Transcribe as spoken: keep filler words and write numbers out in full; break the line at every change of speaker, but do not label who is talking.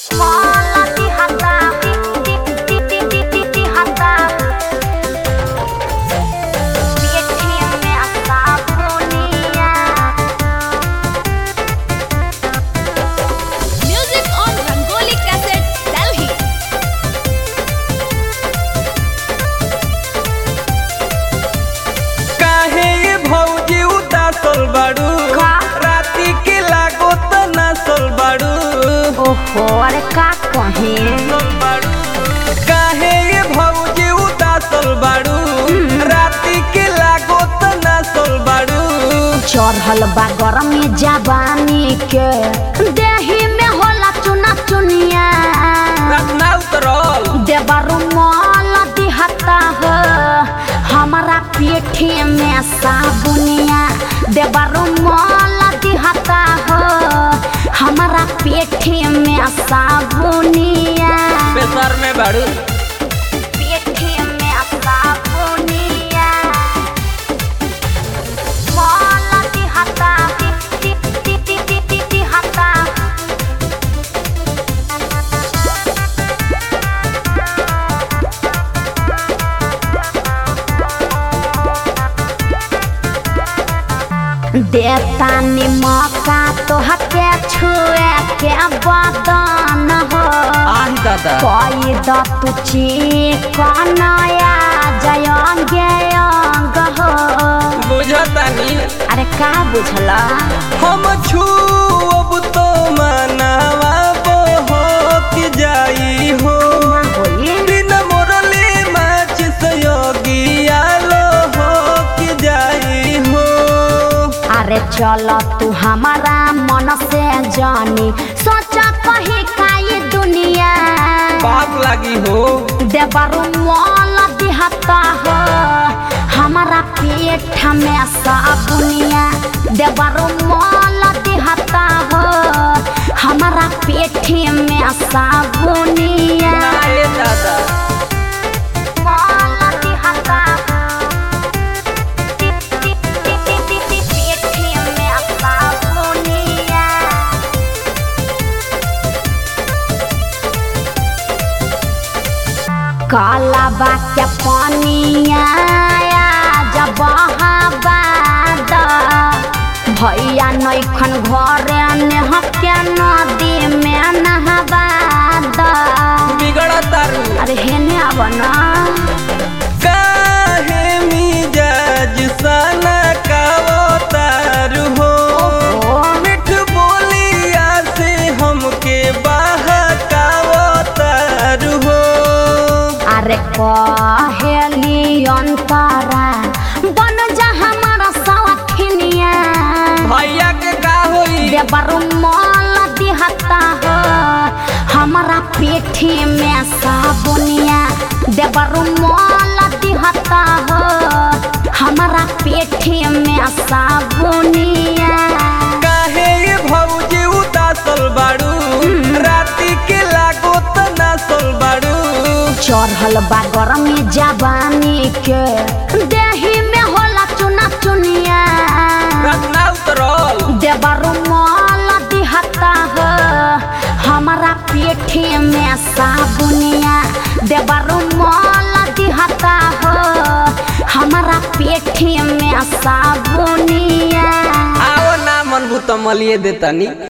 ओहो अरे का कहे
काहे ये भौजी उदासल बाड़ू राती के लागो त नासल बाड़ू
चढ़ल बा गरमी जवानी के देही में होला चुना चुनिया
ना उतरल
देवरु मल दिहता हो हमारा पेठी में साबुनिया देवरु मल दिहता हो हमारा पेठी में साबुनिया
बेसर में बाड़ू
पेठी में साबुनिया मल दिहता दिहता देता नि मौका तो हके छुए के बदन हो
आही दादा
कोई दतु चिकनया जयंगे अंग हो
बुझतानी
अरे का बुझला
हम छूब तो मनावा हो कि जाई हो बिन मोरले माच सहयोगी आलो हो कि जाई हो
अरे चल तू हमारा मन से जानी सोचा कहीं का ये दुनिया
बात लगी हो
देवरु मल दिहता हो हमारा पेट में साबुनिया देवरु मल दिहता हो हमारा पेट में साबुनिया
नाए दादा
मल दिहता पेट में साबुनिया काला बाक्या पानिया जब बाद भैया नैखन घरे नेहके नदी में नहबाद
बिगड़ तारू
अरे हेने आब ना
काहे मिजाज सना कावो तारू हो मिठ बोलिया से हमके बहकावो तारू हो
अरे कहेली अंतरा बन जा हमारा सौखिनिया
भैया के का होई
देवरु मल दिहता हो हमारा पेठी में साबुनिया देवरु मल दिहता हो हमारा पेठी में साबुनिया
काहे ये भौजी उदासल बाड़ू राती के लागो त नासल बाड़ू
चढ़ल बा गरमी जवानी के देही में होला चुना चुनिया
ना उतरल
देवरु मल दिहता हो हमारा पेठी में साबुनिया देवरु मल दिहता हो हमारा पेठी में साबुनिया
आओ ना मन भूत मलिए देतानी।